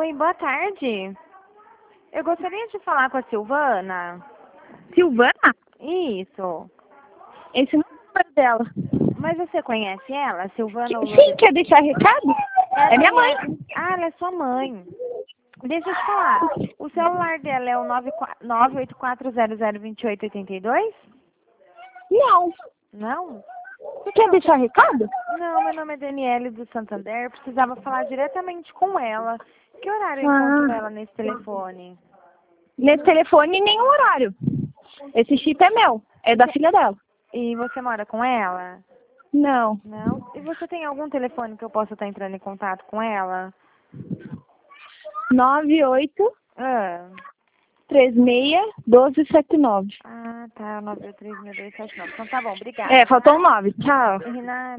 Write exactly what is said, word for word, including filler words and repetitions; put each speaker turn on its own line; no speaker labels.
Oi, boa tarde. Eu gostaria de falar com a Silvana.
Silvana?
Isso.
Esse não é o número dela.
Mas você conhece ela, Silvana? ou
Sim, quer deixar recado? É minha mãe.
Ah, ela é sua mãe. Deixa eu te falar. O celular dela é o nove oito quatro zero zero dois oito oito dois?
Não.
Não?
Você quer deixar recado?
Não, meu nome é Daniele do Santander. Eu precisava falar diretamente com ela. Que horário eu
Ah.
encontro ela nesse telefone?
Nesse telefone, nenhum horário. Esse chip é meu. É da filha dela.
E você mora com ela?
Não.
Não? E você tem algum telefone que eu possa estar entrando em contato com ela?
nove oito
Ah,
três seis um dois sete nove.
ah tá. nove três seis dois sete nove. Então tá bom, obrigada.
É, faltou um nove. Tchau.
Renata.